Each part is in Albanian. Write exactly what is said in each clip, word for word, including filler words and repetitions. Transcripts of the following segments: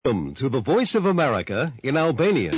Welcome to the Voice of America in Albanian.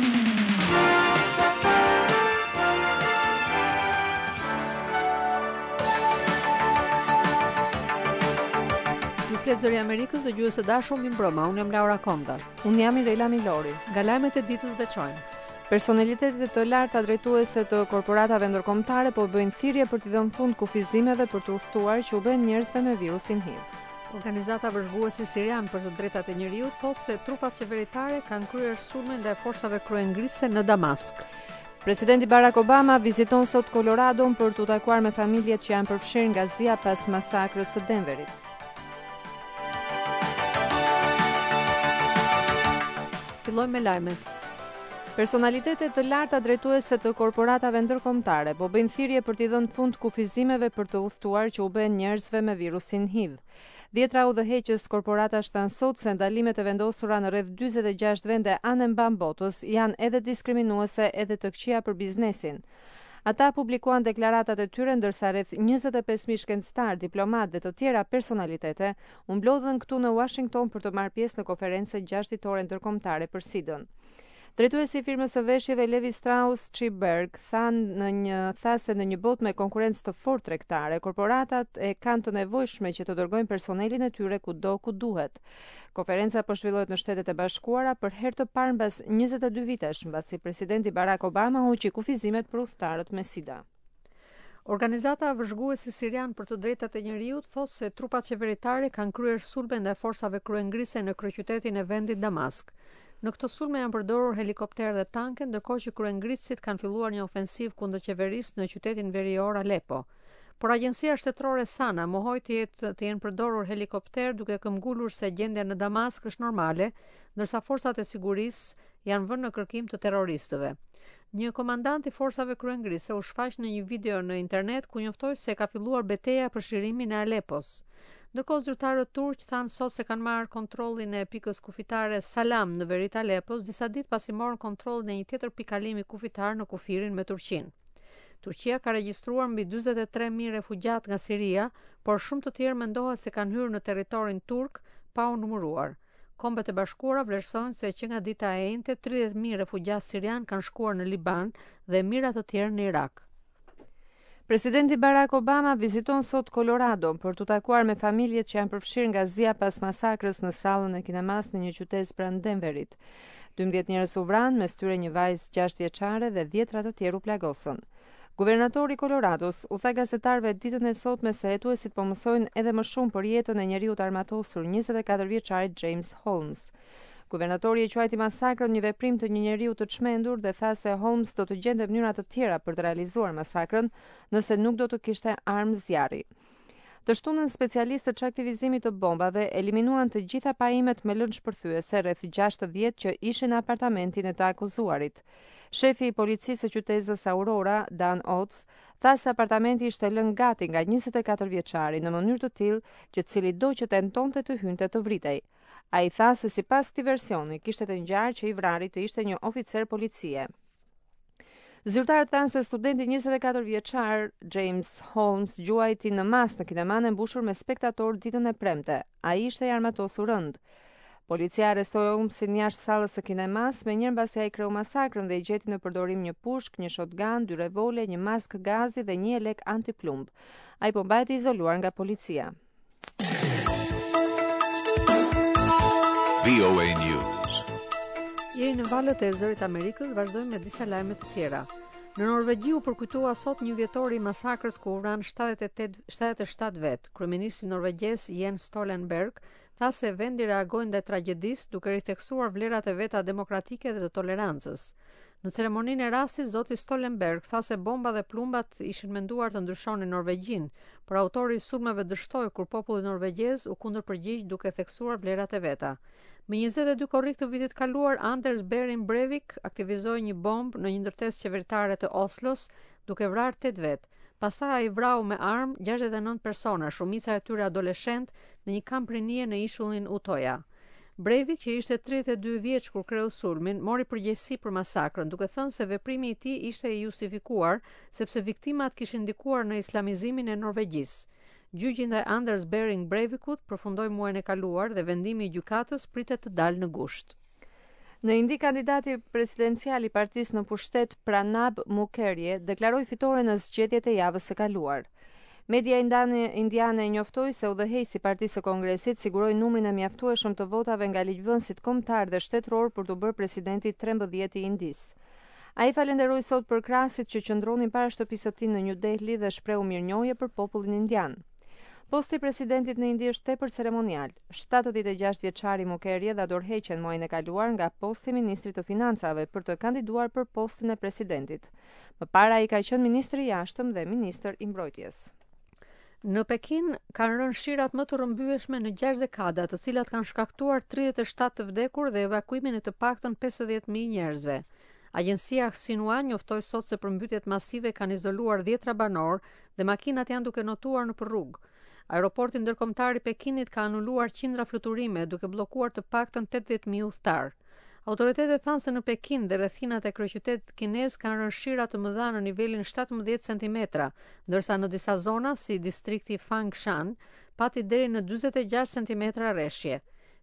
Ju flet zëri Amerikës, dëgjues së dashur, mirëmbrëma. Unë jam Laura Konda. Unë jam Irela Milori. Nga lajmet e ditës veçojnë. Personalitetet të larta drejtuese të korporatave ndërkombëtare po bëjnë thirrje për të dhënë fund kufizimeve për të udhëtuar që u bën njerëzve me virusin H I V. Organizata vëzhguesi sirian për të drejtat e njeriut thotë se trupat qeveritare kanë kryer sulme ndaj forcave kryengritëse në Damask. Presidenti Barack Obama viziton sot Coloradon për të takuar me familjet që janë përfshirë nga zia pas masakrës së Denverit. Fillojmë me lajmet. Personalitetet të larta drejtuese të korporatave ndërkombëtare po bëjnë thirrje për t'i dhënë fund kufizimeve për të udhëtuar që u bën njerëzve me virusin H I V. Dhjetra udhëheqës korporatash thanë sot se ndalimet e vendosura në rreth dyzet e gjashtë vende anë mban botës janë edhe diskriminuese edhe të këqija për biznesin. Ata publikuan deklaratat e tyre ndërsa rreth njëzet e pesë mijë shkencëtar, diplomat dhe të tjera personalitete u mblodhen këtu në Washington për të marrë pjesë në konferencën gjashtë-ditore ndërkombëtare për SIDA-n. Drejtuesi i firmës së veshjeve Levi Strauss Schreiber tha në një tha se në një botë me konkurrencë të fortë tregtare, korporatat e kanë të nevojshme që të dërgojnë personelin e tyre kudo ku duhet. Konferenca po zhvillohet në Shtetet e Bashkuara për herë të parë mbas njëzet e dy vitesh, mbasi presidenti Barack Obama hoqi kufizimet për udhëtarët me SIDA. Organizata vëzhguesi sirian për të drejtat e njeriut thotë se trupat qeveritare kanë kryer sulme ndaj forcave kryengritëse në kryeqytetin e vendit Damask. Në këtë sulme janë përdorur helikopterë dhe tanke, ndërkohë që kryengritësit kanë filluar një ofensiv kundër qeverisë në qytetin verior Aleppo. Por agjencia shtetërore Sana mohoi të jetë të jenë përdorur helikopterë duke këmbgulur se gjendja në Damask është normale, ndërsa forcat e sigurisë janë vënë në kërkim të terroristëve. Një komandant i forcave kryengritëse u shfaq në një video në internet ku njoftoi se ka filluar betejë për shirimin e Aleppos. Ndërkohë zyrtarët turq thanë sot se kanë marrë kontrollin e pikës kufitare Salam në veri të Aleppos, disa ditë pasi morën kontrollin e një tjetër pikalimi kufitar në kufirin me Turqinë. Turqia ka regjistruar mbi dyzet e tre mijë refugjat nga Siria, por shumë të tjerë mendohet se kanë hyrë në territorin turk pa u numëruar. Kombet e Bashkuara vlerësojnë se që nga dita e njëjtë tridhjetë mijë refugjat sirian kanë shkuar në Liban dhe mijëra të tjerë në Irak. Presidenti Barack Obama viziton sot Colorado për të takuar me familjet që janë përfshirë nga zia pas masakrës në sallën e kinemas në një qytet pranë Denverit. dymbëdhjetë njerëz u vranë, mes tyre një vajzë gjashtë vjeçare dhe dhjetra të tjerë u plagosën. Guvernatori i Colorados u tha gazetarëve ditën e sotme se hetuesit po mësojnë edhe më shumë për jetën e njeriut armatosur njëzet e katër vjeçarit James Holmes. Guvernatori e quajti masakrën një veprim të një njeriu të çmendur dhe tha se Holmes do të gjente mënyra të tjera për të realizuar masakrën nëse nuk do të kishte armë zjarri. Të shtunën specialistët që aktivizimit të bombave eliminuan të gjitha paimet me lënë shpërthyese rreth gjashtëdhjetë që ishin në apartamentin e të akuzuarit. Shefi i policisë së qytetës Aurora, Dan Oates, tha se apartamenti ishte lënë gati nga njëzet e katër vjeçari në mënyrë të tillë që cilido që tentonte të hynte të vritej. Ai tha se sipas këtij versioni kishte të ngjarë që i vrari të ishte një oficer policie. Zyrtarët thanë se studenti njëzet e katër vjeçar James Holmes gjuajti në mas në kineman e mbushur me spektatorë ditën e premte. Ai ishte i armatosur rënd. Policia arrestoi Holmesin jashtë sallës së kinemas me njëherë mbasi ai kreu masakrën dhe i gjeti në përdorim një pushk, një shotgun, dy revole, një maskë gazi dhe një lek antiplumb. Ai po mbahej izoluar nga policia. V O A News. Jeri në valët e zërit Amerikës vazhdojmë me disa lajme të tjera. Në Norvegji u përkujtua sot një vjetor i masakrës ku u vranë shtatëdhjetë e shtatë vet. Kryeministri norvegjez Jens Stoltenberg tha se vendi reagoi ndaj tragjedisë duke ritheksuar vlerat e veta demokratike dhe të tolerancës. Në ceremoninë e rastit, zoti Stoltenberg tha se bomba dhe plumbat ishin menduar të ndryshonin Norvegjin, por autori i sulmeve dështoi kur populli norvegjez u kundërpërgjigj duke theksuar vlerat e veta. Me njëzet e dy korrik të vitit kaluar, Anders Behring Breivik aktivizoi një bombë në një ndërtesë qeveritare të Oslos, duke vrarë tetë vet. Pastaj ai vrau me armë gjashtëdhjetë e nëntë persona, shumica e tyre adoleshent, në një kamp rinie në ishullin Utoya. Breivik, që ishte tridhjetë e dy vjeç kur kreu sulmin, mori përgjegjësi për masakrën, duke thënë se veprimi i tij ishte i justifikuar sepse viktimat kishin ndikuar në islamizimin e Norvegjisë. Gjyqi ndaj Anders Behring Breivikut përfundoi muajin e kaluar dhe vendimi i gjykatës pritet të dalë në gusht. Në Indi, kandidati presidencial i partisë në pushtet Pranab Mukherjee deklaroi fitore në zgjedhjet e javës së kaluar. Media indiane njoftoi se udhëheqësi i Partisë së Kongresit siguroi numrin e mjaftueshëm të votave nga ligjvënësit kombëtar dhe shtetëror për të bërë presidenti trembëdhjetë i Indisë. Ai falenderoi sot për krahasit që qëndronin para shtëpisë së tij në New Delhi dhe shprehu mirënjohje për popullin indian. Posti i presidentit në Indi është tepër ceremonial. shtatëdhjetë e gjashtë vjeçari Mukherjee dha dorëheqjen muajin e kaluar nga posti i ministrit të financave për të kandiduar për postin e presidentit. Mëpara ai ka qenë ministri i jashtëm dhe ministër i mbrojtjes. Në Pekin kanë rënë shirat më të rrëmbyeshme në gjashtë dekada, të cilat kanë shkaktuar tridhjetë e shtatë të vdekur dhe evakuimin e të paktën pesëdhjetë mijë njerëzve. Agjencia Xinhua njoftoi sot se përmbytjet masive kanë izoluar dhjetra banor dhe makinat janë duke notuar nëpër rrugë. Aeroporti ndërkombëtar i Pekinit ka anuluar qindra fluturime duke bllokuar të paktën tetëdhjetë mijë udhëtar. Autoritetet thanë se në Pekin dhe rrethinat e kryeqytetit kinez kanë rënë shira të mëdha në nivelin shtatëmbëdhjetë centimetra, ndërsa në disa zona si distrikti Fangshan pati deri në dyzet e gjashtë centimetra rreshje.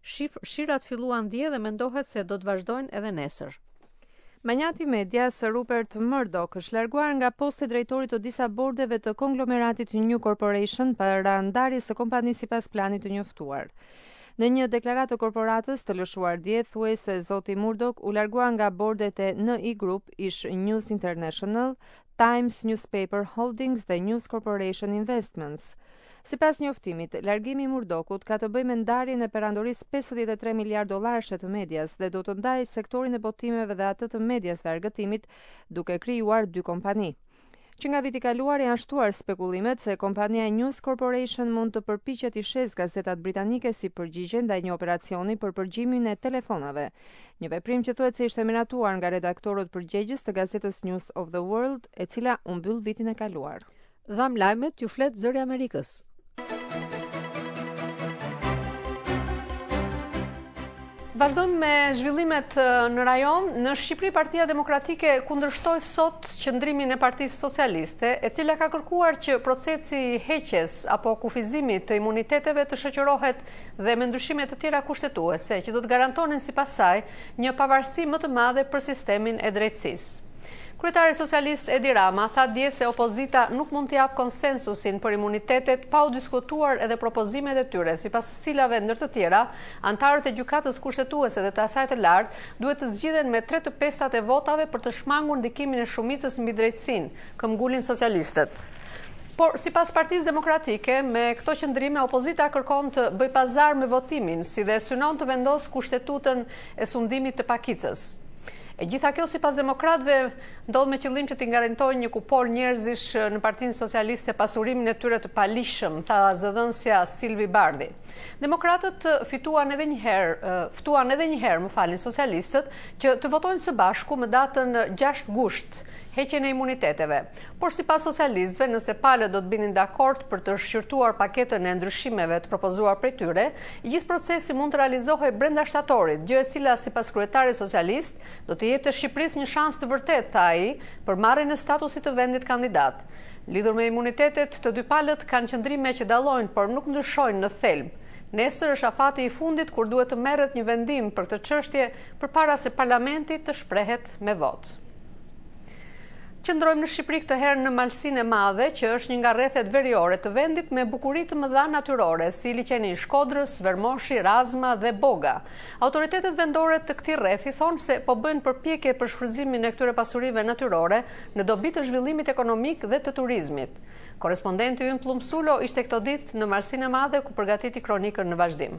Shirat filluan dje dhe mendohet se do të vazhdojnë edhe nesër. Magnati media së Rupert Murdoch është larguar nga posti drejtori të disa bordeve të konglomeratit New Corporation para ndarjes së kompanisë sipas planit të njoftuar. Në një deklaratë të korporatës të lëshuar dje, thuaj se zoti Murdoch u largua nga bordet e N I Group, Ish News International, Times Newspaper Holdings dhe News Corporation Investments. Sipas njoftimit, largimi i Murdochut ka të bëjë me ndarjen e perandorisë pesëdhjetë e tre miliardë dollarësh të medias dhe do të ndajë sektorin e botimeve dhe atë të medias dhe argëtimit, duke krijuar dy kompani. Që nga viti kaluar janë shtuar spekullimet se kompania News Corporation mund të përpiqet i shes gazetat britanike si përgjigje ndaj një operacioni për përgjimin e telefonave. Një veprim që thuhet se ishte miratuar nga redaktorët përgjegjës të gazetës News of the World, e cila u mbyll vitin e kaluar. Dham lajmet ju flet Zëri i Amerikës. Vazhdojmë me zhvillimet në rajon. Në Shqipëri, Partia Demokratike kundërshtoi sot qëndrimin e Partisë Socialiste, e cila ka kërkuar që procesi i heqjes apo kufizimit të imuniteteve të shoqërohet dhe me ndryshime të tjera kushtetuese që do të garantonin sipas saj një pavarësi më të madhe për sistemin e drejtësisë. Kryetari socialist Edi Rama tha dje se opozita nuk mund të jap konsensusin për imunitetet pa u diskutuar edhe propozimet e tyre, sipas së cilave ndër të tjera, antarët e gjykatës kushtetuese dhe të asaj të lartë duhet të zgjidhen me tre të pestat e votave për të shmangur ndikimin e shumicës mbi drejtësinë, këmbgulin socialistët. Por, sipas Partisë Demokratike, me këto qëndrime opozita kërkon të bëj pazar me votimin, si dhe synon të vendos kushtetutën e sundimit të pakicës. E gjitha kjo sipas demokratëve ndodh me qëllim që t'i garantojnë një kupol njerëzish në Partinë Socialiste pasurimin e tyre të palishëm, tha zëdhënësja Silvi Bardhi. Demokratët fituan edhe një herë, ftuan edhe një herë, më falin, socialistët që të votojnë së bashku me datën gjashtë gusht heqjen e imuniteteve. Por sipas socialistëve, nëse palët do të binin dakord për të shqyrtuar paketën e ndryshimeve të propozuar prej tyre, i gjithë procesi mund të realizohej brenda shtatorit, gjë e cila sipas kryetarit socialist do të jepte Shqipërisë një shans të vërtetë, tha ai, për marrjen e statusit të vendit kandidat. Lidhur me imunitetet, të dy palët kanë qëndrime që dallojnë, por nuk ndryshojnë në thelb. Nesër është afati i fundit kur duhet të merret një vendim për këtë çështje përpara se parlamenti të shprehet me votë. Qëndrojmë në Shqipëri këtë herë në Malsinë e Madhe, që është një nga rrethet veriore të vendit me bukuri të mëdha natyrore, si liçeni i Shkodrës, Vermoshi, Razma dhe Boga. Autoritetet vendore të këtij rrethi thonë se po bëjnë përpjekje për shfrytëzimin e këtyre pasurive natyrore në dobi të zhvillimit ekonomik dhe të turizmit. Korrespondenti ynë Plum Sulo ishte këto ditë në Malsinë e Madhe ku përgatiti kronikën në vazhdim.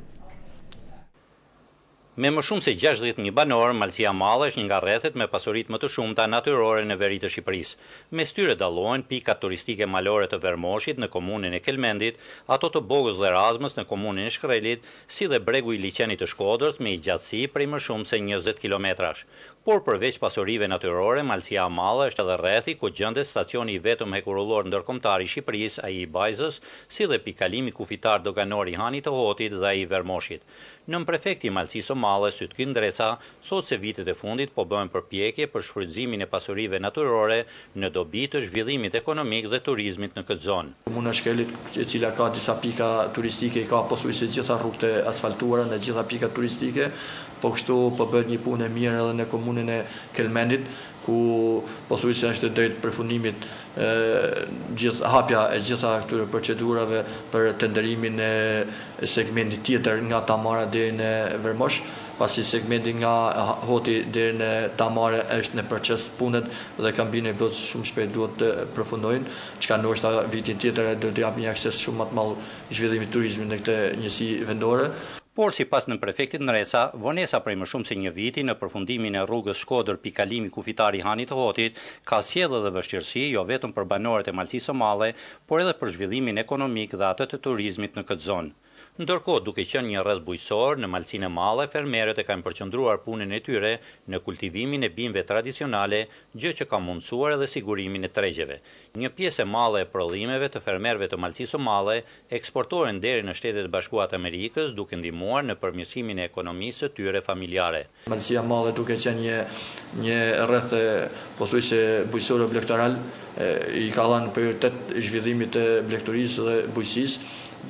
Me më shumë se gjashtëdhjetë mijë banor, Malsia e Madhe është një nga rrethet me pasuritë më të shumta natyrore në veri të Shqipërisë. Mes tyre dallohen pikat turistike malore të Vermoshit në komunën e Kelmendit, ato të Bogës dhe Razmës në komunën e Shkrelit, si dhe bregu i liçenit të Shkodrës me një gjatësi prej më shumë se njëzet kilometrash. Por përveç pasurive natyrore, Malsia e Madhe është edhe rrethi ku gjendet stacioni i vetëm hekurullor ndërkombëtar i Shqipërisë, ai i Bajzës, si dhe pikalimi kufitar doganor i Hanit të Hotit dhe ai i Vermoshit. Nën prefekti i Malsisë së Malle, Sytkin Ndresa, thotë se vitet e fundit po bëhen përpjekje për shfrytëzimin e pasurive natyrore në dobi të zhvillimit ekonomik dhe turizmit në këtë zonë. Komuna e Shkelit, e cila ka disa pika turistike, ka pothuajse gjitha rrugët e asfaltuara në gjitha pikat turistike, po kështu po bëhet një punë e mirë edhe në komunën e Kelmendit, ku pothuajse është drejt përfundimit e, gjithë hapja e gjitha këtyre procedurave për tenderimin e segmentit tjetër nga Tamara deri në Vermosh, pasi segmenti nga Hoti deri në Tamare është në proces punët dhe kambine plot shumë shpejt duhet të përfundojnë, çka ndoshta vitin tjetër do të japë një akses shumë më të madh zhvillimit turizmit në këtë njësi vendore. Por si pas në prefektit Ndresa, vonesa prej më shumë se një viti në përfundimin e rrugës Shkodër Pikalimi Kufitari Hanit të Hotit ka sjellë dhe vështirësi jo vetëm për banorët e Malësisë së Madhe, por edhe për zhvillimin ekonomik dhe atë të turizmit në këtë zonë. Ndërkohë, duke qenë një rreth bujqësor në Malësinë e Madhe, fermerët e kanë përqendruar punën e tyre në kultivimin e bimëve tradicionale, gjë që ka mundësuar edhe sigurimin e tregjeve. Një pjesë e madhe e prodhimeve të fermerëve të Malësisë së Madhe eksportohen deri në Shtetet e Bashkuara të Amerikës, duke ndihmuar në përmirësimin e ekonomisë së tyre familjare. Malësia e Madhe duke qenë një një rreth pothuajse bujqësor blegtoral, i ka dhënë prioritet zhvillimit të blegtorisë dhe bujqësisë,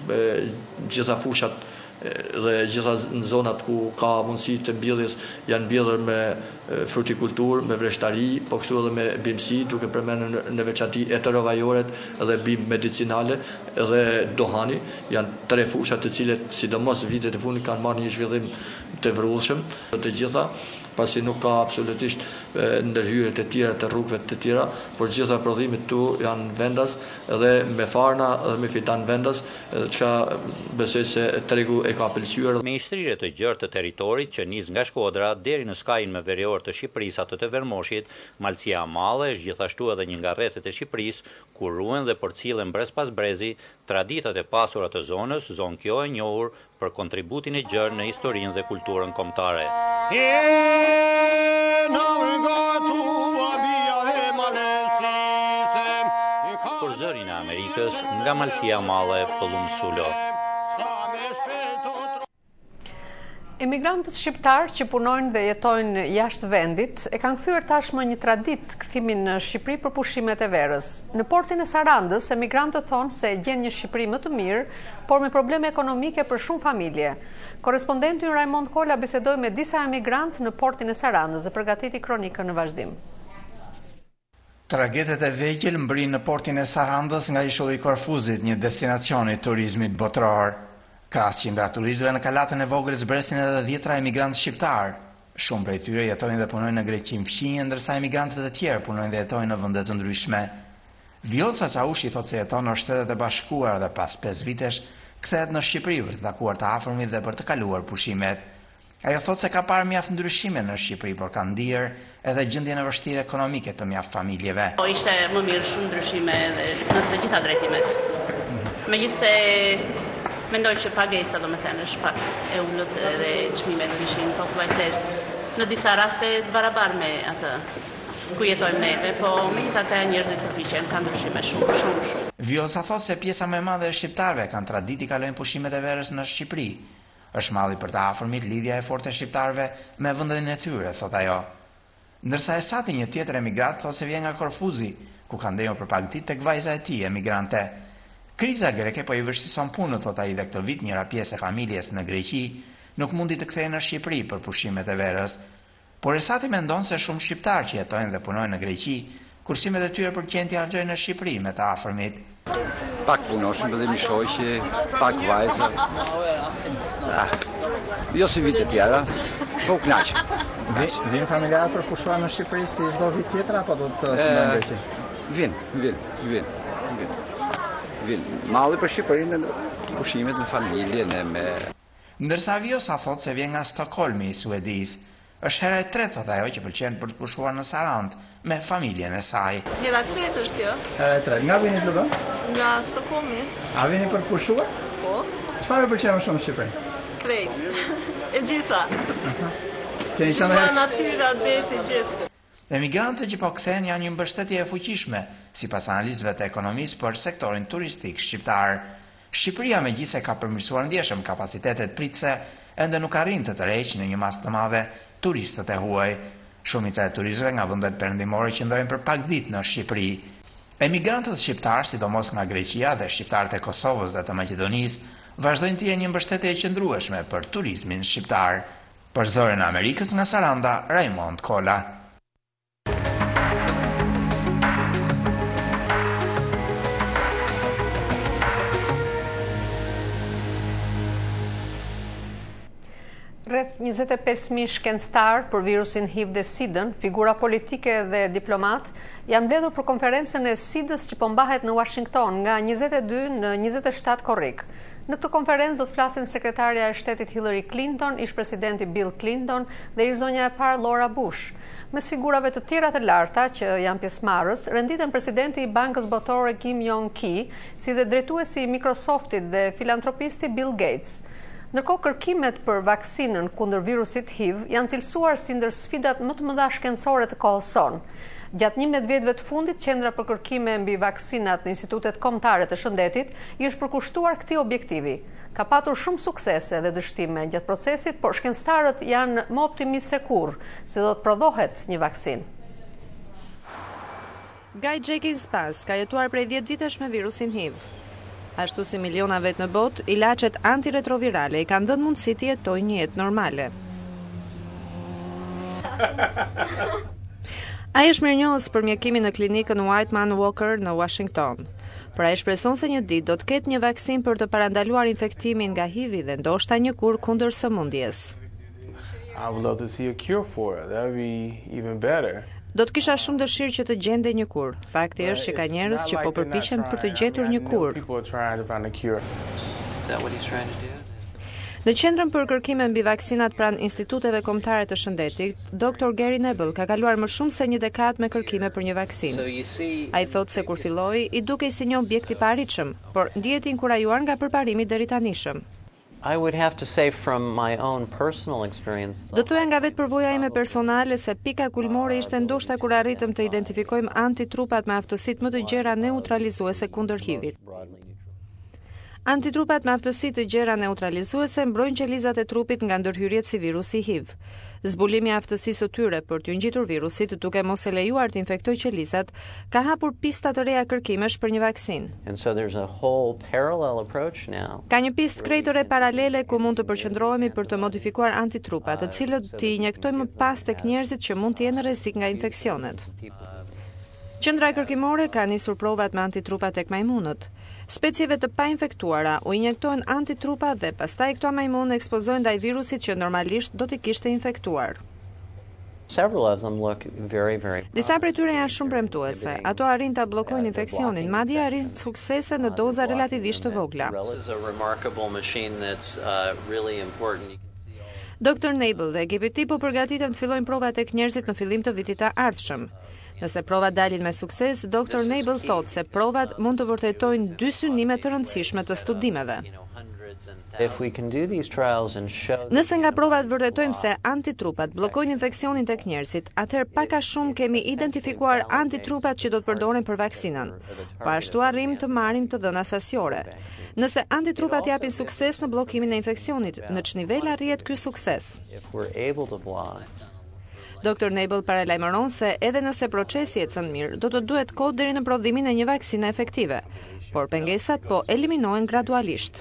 gjitha fushat dhe gjitha në zonat ku ka mundësi të mbjelljes janë mbjellur me frutikulturë, me vreshtari, po kështu edhe me bimësi, duke përmendur në veçanti eterovajoret dhe bimë medicinale dhe dohani, janë tre fushat të cilet sidomos vitet e fundit kanë marrë një zhvillim të vrullshëm të gjitha, pasi nuk ka absolutisht ndërhyrjet e tjera të rrugëve të tjera, por gjitha prodhimit tu janë vendas dhe me farna dhe me fitan vendas, çka besoj se tregu e ka pëlqyer. Me ishtrirje të gjerë të territorit që nis nga Shkodra deri në skajin më verior të Shqipërisë atë të Vermoshit, Malësia e Madhe është gjithashtu edhe një nga rrethet e Shqipërisë ku ruhen dhe përcillen brez pas brezi traditat e pasura të zonës, zonë kjo e njohur për kontributin e gjerë në historinë dhe kulturën kombëtare. Për zërin e Amerikës, nga Malësia e Madhe, Pëllum Sulo. Emigrantët shqiptar që punojnë dhe jetojnë jashtë vendit e kanë kthyer tashmë një traditë kthimin në Shqipëri për pushimet e verës. Në portin e Sarandës, emigrantët thonë se gjen një Shqipëri më të mirë, por me probleme ekonomike për shumë familje. Korrespondenti Raimond Kola bisedoi me disa emigrantë në portin e Sarandës dhe përgatiti kronikën në vazhdim. Tragedet e vegjël mbrin në portin e Sarandës nga Ishulli i Korfuzit, një destinacion i turizmit botror. Krahas qindra turistëve në kalatën e vogël zbresin edhe dhjetra emigrantë shqiptar. Shumë prej tyre jetojnë dhe punojnë në Greqi fqinje, ndërsa emigrantët e tjerë punojnë dhe jetojnë në vende të ndryshme. Vjosa Çaushi thotë se jeton në Shtetet e Bashkuara dhe pas pesë vitesh kthehet në Shqipëri për të takuar të afërmit dhe për të kaluar pushimet. Ajo thotë se ka parë mjaft ndryshime në Shqipëri, por ka ndier edhe gjendjen e vështirë ekonomike të mjaft familjeve. Po ishte më mirë shumë ndryshime në të gjitha drejtimet. Megjithëse mendoj që pagesa do me thënë është pak e ullët dhe çmimet ishin pothuajse në disa raste të barabartë me atë ku jetojmë neve, po megjithatë njerëzit përpiqen, kanë ndryshime shumë, shumë, shumë. Vjosa thotë se pjesa më e madhe e shqiptarëve kanë traditë kalojnë pushimet e verës në Shqipëri. Është malli për të afërmit lidhja e fortë e shqiptarëve me vendin e tyre, thotë ajo. Ndërsa Esati, një tjetër emigrant, thotë se vjen nga Korfuzi, ku ka ndenjur për pagëtit tek vajza e tij emigrante. Kriza greke po i vështirëson punën, thot ai, dhe këtë vit njëra pjesë e familjes në Greqi nuk mundi të kthehej në Shqipëri për pushimet e verës. Por Esati mendon se shumë shqiptarë që jetojnë dhe punojnë në Greqi, kursimet e tyre për qenë harxojnë në Shqipëri me të afërmit. Pak punoshëm dhe mi shoqe, pak vajza. Ah, jo si vite tjera, po knaqë. Vin familjarë për pushuar në Shqipëri si çdo vit tjetër apo do të në Greqi? Vin, vin, vin, vin. Vin, malli për Shqipërinë në pushimet në familje, në me... Ndërsa Vjosa thot se vjen nga Stockholmi i Suedis, është hera e tretë thot ajo që pëlqen për të pushuar në Sarandë me familjen e saj. Hera e tretë është jo? Hera e tretë. Nga vini të do? Nga Stockholmi. A vini për të pushuar? Po. Çfarë pëlqen më shumë në Shqipëri? Krejt. E gjitha. Keni qenë herë? Natyra, deti, gjithë. Emigrantët që po kthehen janë një mbështetje e fuqishme, sipas analistëve të ekonomisë për sektorin turistik shqiptar. Shqipëria megjithëse ka përmirësuar ndjeshëm kapacitetet pritëse ende nuk arrin të tërheqë në një masë të madhe turistët e huaj. Shumica e turistëve nga vendet perëndimore qëndrojnë për pak ditë në Shqipëri. Emigrantët shqiptarë, sidomos nga Greqia dhe shqiptarët e Kosovës dhe të Maqedonisë, vazhdojnë të jenë një mbështetje e qëndrueshme për turizmin shqiptar. Për Zërin e Amerikës nga Saranda, Raymond Kola. Rreth njëzet e pesë mijë shkencëtar për virusin H I V dhe SIDën, figura politike dhe diplomat, janë mbledhur për konferencën e SIDës që po mbahet në Washington nga njëzet e dy në njëzet e shtatë korrik. Në këtë konferencë do të flasin sekretarja e shtetit Hillary Clinton, ish presidenti Bill Clinton dhe ish zonja e parë Laura Bush. Mes figurave të tjera të larta që janë pjesëmarrës, renditen presidenti i Bankës Botërore Kim Jong-ki, si dhe drejtuesi i Microsoftit dhe filantropisti Bill Gates. Ndërkohë, kërkimet për vaksinën kundër virusit H I V janë cilësuar si ndër sfidat më të mëdha shkencore të kohës sonë. Gjatë njëmbëdhjetë viteve të fundit, Qendra për kërkime mbi vaksinat në Institutet Kombëtare të Shëndetit i është përkushtuar këtij objektivi. Ka patur shumë suksese dhe dështime gjatë procesit, por shkencëtarët janë më optimistë se kurrë se do të prodhohet një vaksinë. Guy Jenkins Pass ka jetuar prej dhjetë vitesh me virusin H I V. Ashtu si miliona vetë në botë, ilaçet antiretrovirale i kanë dhënë mundësi të jetojnë një jetë normale. Ai është mirënjohës për mjekimin në klinikën Whiteman Walker në Washington. Por ai shpreson se një ditë do të ketë një vaksinë për të parandaluar infektimin nga H I V dhe ndoshta një kur kundër sëmundjes. I would love to see a cure for it. That would be even better. Do të kisha shumë dëshirë që të gjende një kur. Fakti është që ka njerëz që po përpiqen për të gjetur një kur. Në qendrën për kërkime mbi vaksinat pranë instituteve kombëtare të shëndetit, doktor Gary Nebel ka kaluar më shumë se një dekadë me kërkime për një vaksinë. Ai thotë se kur filloi, i dukej si një objekt i paritshëm, por ndihet i inkurajuar nga përparimi deri tanishëm. I would have to say from my own personal experience. Do të thoya nga vetë përvoja ime personale se pika kulmore ishte ndoshta kur arritëm të identifikojmë antitrupat me aftësitë më të gjera neutralizuese kundër H I V-it. Antitrupat me aftësi të gjera neutralizuese mbrojnë qelizat e trupit nga ndërhyrjet si virusi H I V. Zbulimi i aftësisë së tyre për t'u ngjitur virusit duke mos e lejuar të infektojë qelizat ka hapur pista të reja kërkimesh për një vaksinë. And so there's a whole parallel approach now. Ka një pistë krejtore paralele ku mund të përqendrohemi për të modifikuar antitrupa, të cilët t'i injektojmë më pas tek njerëzit që mund të jenë në rrezik nga infeksionet. Qendra kërkimore ka nisur provat me antitrupa tek majmunët. Specieve të pa infektuara u injektohen antitrupa dhe pastaj këto majmunë ekspozohen ndaj virusit që normalisht do t'i kishte infektuar. Several of them look very very. Disa prej tyre janë shumë premtuese. Ato arrin ta bllokojnë infeksionin, madje arrin suksese në doza relativisht të vogla. doktor Nebel dhe ekipi i tij po përgatiten të fillojnë provat tek njerëzit në fillim të vitit të ardhshëm. Nëse provat dalin me sukses, doktor Nebel thotë se provat mund të vërtetojnë dy synime të rëndësishme të studimeve. If we can do these trials and show Nëse nga provat vërtetojmë se antitrupat bllokojnë infeksionin tek njerëzit, atëherë pak a shumë kemi identifikuar antitrupat që do të përdoren për vaksinën. Po ashtu arrim të marrim të dhëna sasjore. Nëse antitrupat japin sukses në bllokimin e infeksionit, në ç'nivel arrihet ky sukses? if we're able to block. doktor Nebel paralajmëron se edhe nëse procesi ecën mirë, do të duhet kohë deri në prodhimin e një vaksine efektive, por pengesat po eliminohen gradualisht.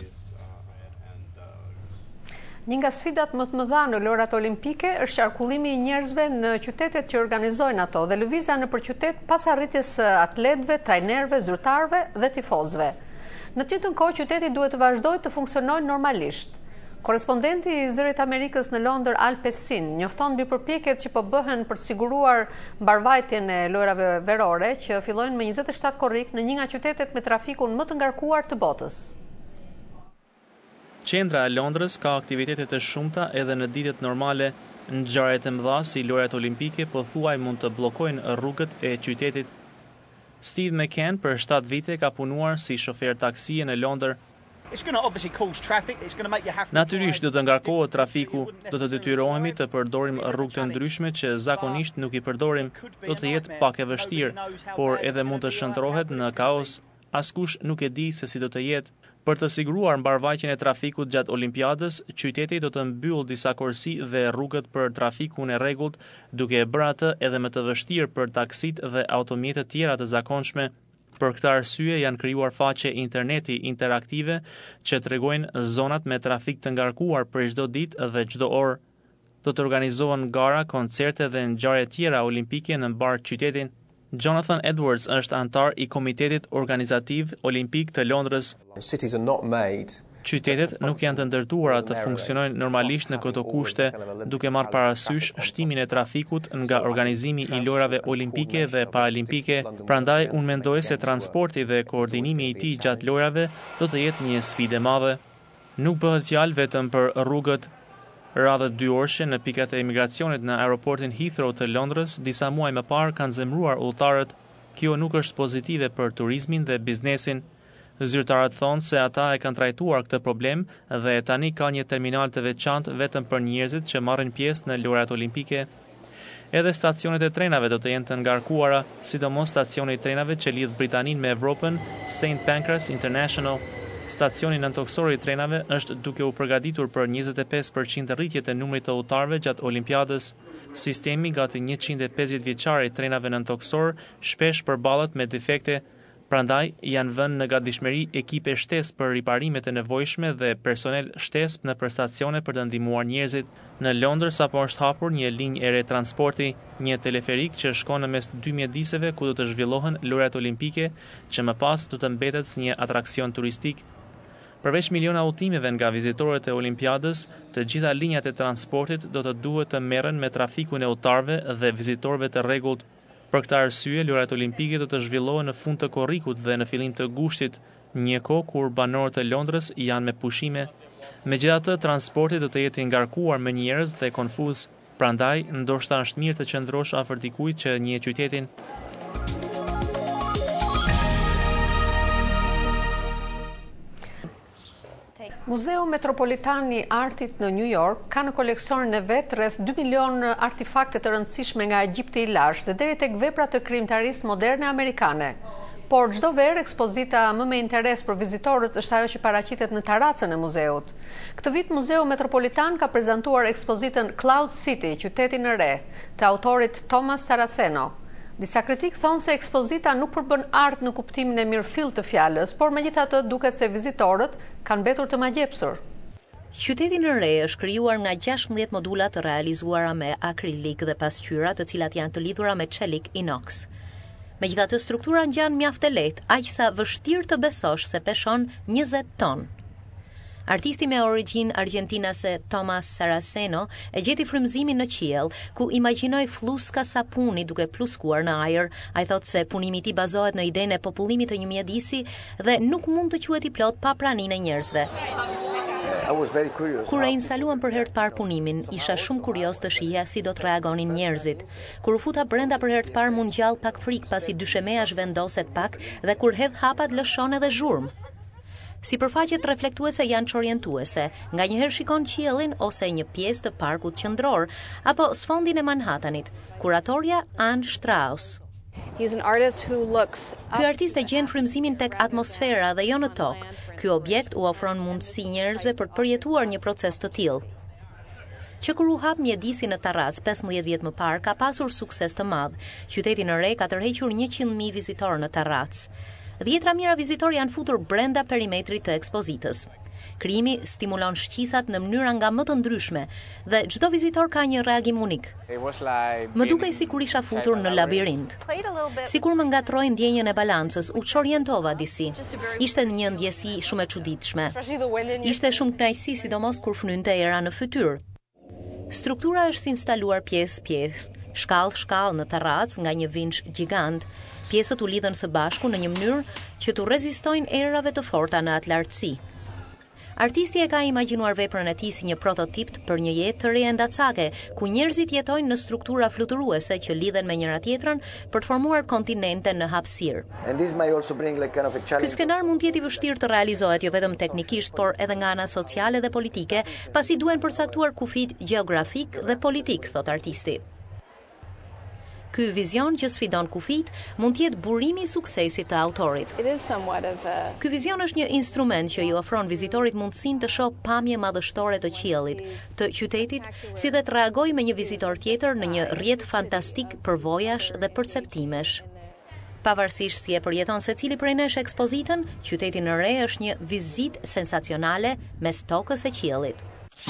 Një nga sfidat më të mëdha në lojrat olimpike është qarkullimi i njerëzve në qytetet që organizojnë ato dhe lëvizja nëpër qytet pas arritjes së atletëve, trajnerëve, zyrtarëve dhe tifozëve. Në të njëjtën kohë qyteti duhet të vazhdojë të funksionojë normalisht. Korrespondenti i Zërit Amerikës në Londër, Al Pesin, njofton mbi përpjekjet që po bëhen për të siguruar mbarvajtjen e lojrave verore që fillojnë më njëzet e shtatë korrik në një nga qytetet me trafikun më të ngarkuar të botës. Qendra e Londrës ka aktivitete të shumta edhe në ditët normale. Ngjarjet e mëdha si lojrat olimpike pothuaj mund të bllokojnë rrugët e qytetit. Steve McCann për shtatë vite ka punuar si shofer taksie në Londër. Natyrisht do të ngarkohet trafiku, do të detyrohemi të përdorim rrugë të ndryshme që zakonisht nuk i përdorim, do të jetë pak e vështirë, por edhe mund të shndrohet në kaos. Askush nuk e di se si do të jetë. Për të siguruar mbarvajtjen e trafikut gjatë Olimpiadës, qyteti do të mbyllë disa korsi dhe rrugët për trafikun e rregullt, duke e bërë atë edhe më të vështirë për taksit dhe automjetet tjera të zakonshme. Për këtë arsye janë krijuar faqe interneti interaktive që tregojnë zonat me trafik të ngarkuar për çdo ditë dhe çdo orë. Do të organizohen gara, koncerte dhe ngjarje tjera olimpike në mbar qytetin. Jonathan Edwards është antar i Komitetit Organizativ Olimpik të Londrës. Qytetet nuk janë të ndërtuara të funksionojnë normalisht në këto kushte, duke marrë parasysh shtimin e trafikut nga organizimi i lojrave olimpike dhe paralimpike. Prandaj unë mendoj se transporti dhe koordinimi i tij gjatë lojrave do të jetë një sfidë e madhe. Nuk bëhet fjalë vetëm për rrugët. Radhët dy orëshe në pikat e emigracionit në aeroportin Heathrow të Londrës disa muaj më parë kanë zemruar udhëtarët. Kjo nuk është pozitive për turizmin dhe biznesin. Zyrtarët thonë se ata e kanë trajtuar këtë problem dhe tani ka një terminal të veçantë vetëm për njerëzit që marrin pjesë në lojrat olimpike. Edhe stacionet e trenave do të jenë të ngarkuara, sidomos stacioni i trenave që lidh Britaninë me Evropën, Saint Pancras International. Stacioni nëntoksor i trenave është duke u përgatitur për njëzet e pesë përqind rritje të numrit të udhëtarëve gjatë Olimpiadës. Sistemi gati njëqind e pesëdhjetë vjeçar i trenave nëntoksor shpesh përballet me defekte. Prandaj janë vënë në gatishmëri ekipe shtesë për riparimet e nevojshme dhe personel shtesë në stacione për të ndihmuar njerëzit. Në Londër sapo është hapur një linjë e re transporti, një teleferik që shkon në mes dy mjediseve ku do të zhvillohen lojrat olimpike, që më pas do të mbetet si një atraksion turistik. Përveç miliona udhëtimeve nga vizitorët e Olimpiadës, të gjitha linjat e transportit do të duhet të merren me trafikun e udhëtarëve dhe vizitorëve të rregullt. Për këtë arsye, lojrat olimpike do të zhvillohen në fund të korrikut dhe në fillim të gushtit, një kohë kur banorët e Londrës janë me pushime. Megjithatë, transporti do të jetë i ngarkuar me njerëz dhe konfuz. Prandaj, ndoshta është mirë të qëndrosh afër dikujt që njeh qytetin. Muzeu Metropolitan i Artit në New York ka në koleksionin e vet rreth dy milion artefakte të rëndësishme nga Egjipti i lashtë dhe deri tek vepra të krijimtarisë moderne amerikane. Por çdo verë ekspozita më me interes për vizitorët është ajo që paraqitet në terracën e muzeut. Këtë vit Muzeu Metropolitan ka prezantuar ekspozitën Cloud City, qyteti në re, të autorit Thomas Saraceno. Disa kritik thonë se ekspozita nuk përbën art në kuptimin e mirëfillt të fjalës, por megjithatë duket se vizitorët kanë mbetur të magjepsur. Qyteti në re është krijuar nga gjashtëdhjetë modula të realizuara me akrilik dhe pasqyra, të cilat janë të lidhura me çelik inox. Megjithatë struktura ngjan mjaft e lehtë, aq sa vështirë të besosh se peshon njëzet ton. Artisti me origjinë argjentinase Thomas Saraceno e gjeti frymëzimin në qiell, ku imagjinoi fluska sapuni duke pluskuar në ajër. Ai thotë se punimi i tij bazohet në idenë e popullimit të një mjedisi dhe nuk mund të quhet i plot pa praninë e njerëzve. Kur e instaluam për herë të parë punimin, isha shumë kurioz të shihja si do të reagonin njerëzit. Kur u futa brenda për herë të parë më ngjall pak frikë pasi dyshemea zhvendoset pak dhe kur hedh hapat lëshon edhe zhurmë. Sipërfaqet reflektuese janë çorientuese, nganjëherë shikon qiellin ose një pjesë të parkut qendror apo sfondin e Manhattanit. Kuratorja Anne Strauss. Ky artist e gjen frymëzimin tek atmosfera dhe jo në tokë. Ky objekt u ofron mundësi njerëzve për të përjetuar një proces të tillë. Që kur u hap mjedisi në terracë pesëmbëdhjetë vjet më parë ka pasur sukses të madh. Qyteti në re ka tërhequr njëqind mijë vizitorë në terracë. Dhjetra mijëra vizitorë janë futur brenda perimetrit të ekspozitës. Krijimi stimulon shqisat në mënyra nga më të ndryshme dhe çdo vizitor ka një reagim unik. Më dukej sikur isha futur në labirint. Sikur më ngatroi ndjenjën e balancës, u çorientova disi. Ishte një ndjesi shumë e çuditshme. Ishte shumë kënaqësi, sidomos kur fnynte era në fytyrë. Struktura është instaluar pjesë-pjesë, shkallë-shkallë në terracë nga një vinç gjigant. Pjesët u lidhen së bashku në një mënyrë që të rezistojnë erave të forta në atë lartësi. Artisti e ka imagjinuar veprën e tij si një prototip për një jetë të re endacake, ku njerëzit jetojnë në struktura fluturuese që lidhen me njëra tjetrën për të formuar kontinente në hapësirë. Ky skenar mund të jetë i vështirë të realizohet jo vetëm teknikisht, por edhe nga ana sociale dhe politike, pasi duhen përcaktuar kufijt gjeografik dhe politik, thot artisti. Ky vizion që sfidon kufit mund të jetë burimi i suksesit të autorit. A... Ky vizion është një instrument që i ofron vizitorit mundësinë të shohë pamje madhështore të qiellit, të qytetit, si dhe të reagojë me një vizitor tjetër në një rrjet fantastik përvojash dhe perceptimesh. Pavarësisht si e përjeton secili prej nesh ekspozitën, qyteti në re është një vizitë sensacionale mes tokës e qiellit.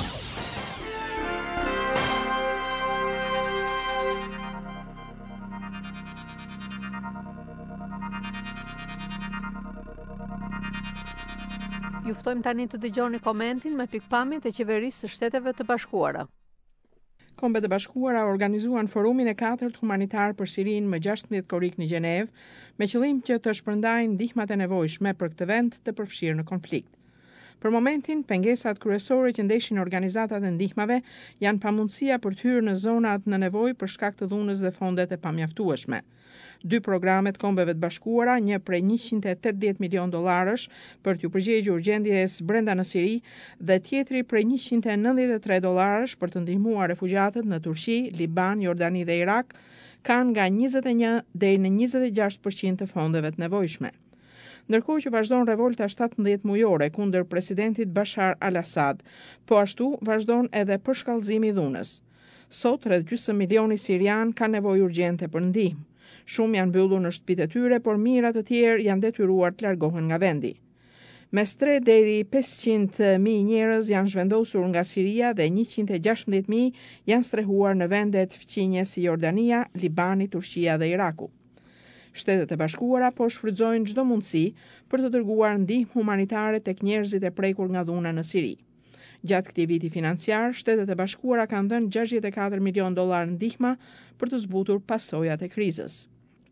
Ju ftojmë tani të dëgjoni komentin me pikpamjet e qeverisë së Shteteve të Bashkuara. Kombet e Bashkuara organizuan forumin e katërt humanitar për Sirinë më gjashtëmbëdhjetë korrik në Gjenevë, me qëllim që të shpërndajnë ndihmat e nevojshme për këtë vend të përfshirë në konflikt. Për momentin, pengesat kryesore që ndeshin organizatat e ndihmave janë pamundësia për të hyrë në zonat në nevojë për shkak të dhunës dhe fondet e pamjaftueshme. Dy programet Kombeve të Bashkuara, një prej njëqind e tetëdhjetë milion dollarësh për t'ju përgjegjur gjendjes brenda në Siri dhe tjetri prej njëqind e nëntëdhjetë e tre dollarësh për të ndihmuar refugjatët në Turqi, Liban, Jordani dhe Irak, kanë nga njëzet e një deri në njëzet e gjashtë përqind të fondeve të nevojshme. Ndërkohë që vazhdon revolta shtatëmbëdhjetë mujore kundër presidentit Bashar al-Assad, po ashtu vazhdon edhe përshkallëzimi i dhunës. Sot rreth gjysmë milioni sirian kanë nevojë urgjente për ndihmë. Shumë janë mbyllur në shtëpitë e tyre, por mijëra të tjerë janë detyruar të largohen nga vendi. Mes tre deri pesëqind mijë njerëz janë zhvendosur nga Siria dhe njëqind e gjashtëmbëdhjetë mijë janë strehuar në vendet fqinjës si Jordania, Libani, Turqia dhe Iraku. Shtetet e Bashkuara po shfrytëzojnë çdo mundësi për të dërguar ndihmë humanitare tek njerëzit e prekur nga dhuna në Siri. Gjatë këtij viti financiar, Shtetet e Bashkuara kanë dhënë gjashtëdhjetë e katër milion dollar ndihma për të zbutur pasojat e krizës.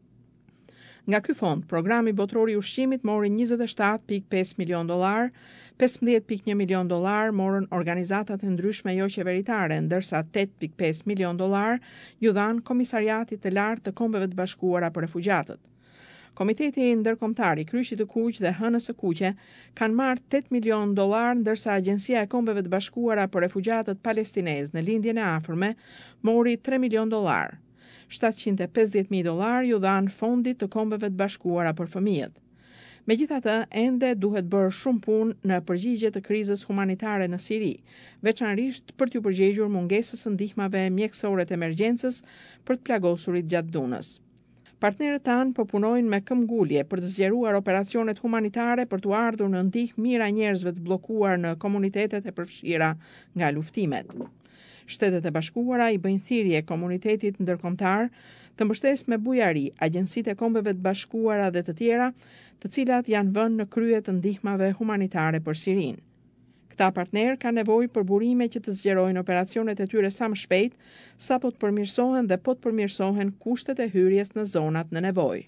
Nga ky fond, programi botror i ushqimit mori njëzet e shtatë pikë pesë milion dollar, pesëmbëdhjetë pikë një milion dollar morën organizatat e ndryshme jo qeveritare, ndërsa tetë pikë pesë milion dollar ju dhan Komisariatit të Lartë të Kombeve të Bashkuara për Refugjatët. Komiteti Ndërkombëtar i Kryqit të Kuq dhe Hënës së Kuqe kanë marrë tetë milion dollar, ndërsa Agjencia e Kombeve të Bashkuara për Refugjatët Palestinezë në lindjen e afërme mori tre milion dollar. shtatëqind e pesëdhjetë mijë dollar ju dhan Fondit të Kombeve të Bashkuara për Fëmijët. Megjithatë, ende duhet bërë shumë punë në përgjigje të krizës humanitare në Siri, veçanërisht për t'u përgjigjur mungesës së ndihmave mjekësore të emergjencës për të plagosurit gjatë dhunës. Partnerët tanë po punojnë me këmbgulje për të zgjeruar operacionet humanitare për t'u ardhur në ndihmë mijëra njerëzve të bllokuar në komunitetet e përfshira nga luftimet. Shtetet e Bashkuara i bëjnë thirrje komunitetit ndërkombëtar të mbështesë me bujari agjencitë e Kombeve të Bashkuara dhe të tjera, të cilat janë vënë në krye të ndihmave humanitare për Sirinë. Këta partnerë kanë nevojë për burime që të zgjerojnë operacionet e tyre sa më shpejt, sapo të përmirësohen dhe po të përmirësohen kushtet e hyrjes në zonat në nevojë.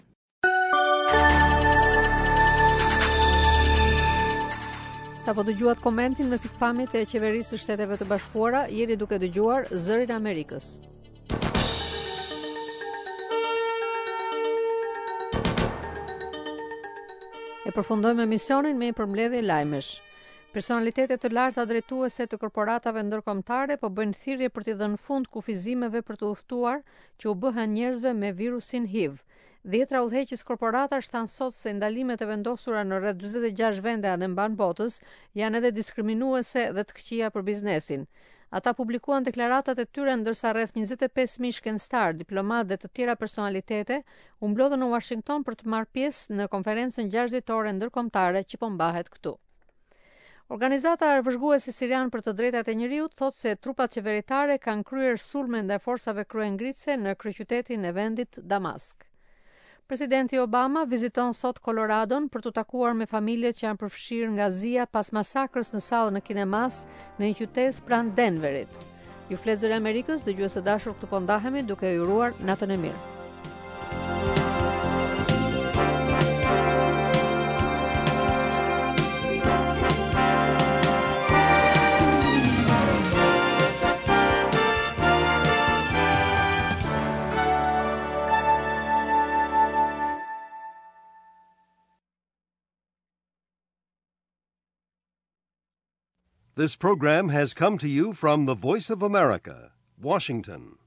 Sa po dëgjuat komentin me pikpamjet e qeverisë së Shteteve të Bashkuara, jeni duke dëgjuar Zërin e Amerikës. E përfundojmë emisionin me një përmbledhje lajmesh. Personalitetet të larta drejtuese të korporatave ndërkombëtare po bëjnë thirrje për t'i dhënë fund kufizimeve për të udhëtuar që u bëhen njerëzve me virusin H I V. Dhjetra udhëheqës korporatash thanë sot se ndalimet e vendosura në rreth dyzet e gjashtë vende anë mban botës janë edhe diskriminuese dhe të këqija për biznesin. Ata publikuan deklaratat e tyre ndërsa rreth njëzet e pesë mijë shkencëtar, diplomatë dhe të tjera personalitete u mblodhën në Washington për të marrë pjesë në konferencën gjashtë ditore ndërkombëtare që po mbahet këtu. Organizata vëzhguese sirian për të drejtat e njerëzit thotë se trupat qeveritare kanë kryer sulme ndaj forsave kryengritëse në kryeqytetin e vendit Damask. Presidenti Obama viziton sot Coloradon për të takuar me familjet që janë përfshirë nga zia pas masakrës në sallën e kinemas në një qytet pranë Denverit. Ju flet Zëri i Amerikës, dëgjues të dashur, këtu po ndahemi duke ju uruar natën e mirë. This program has come to you from the Voice of America, Washington.